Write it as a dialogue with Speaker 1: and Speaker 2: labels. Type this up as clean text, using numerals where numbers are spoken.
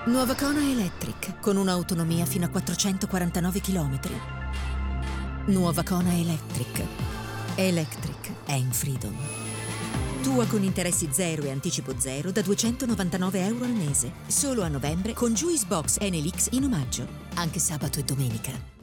Speaker 1: Nuova Kona Electric, con un'autonomia fino a 449 km. Nuova Kona Electric. Electric è in freedom. Tua con interessi zero e anticipo zero da €299 al mese. Solo a novembre con Juice Box Enel X in omaggio. Anche sabato e domenica.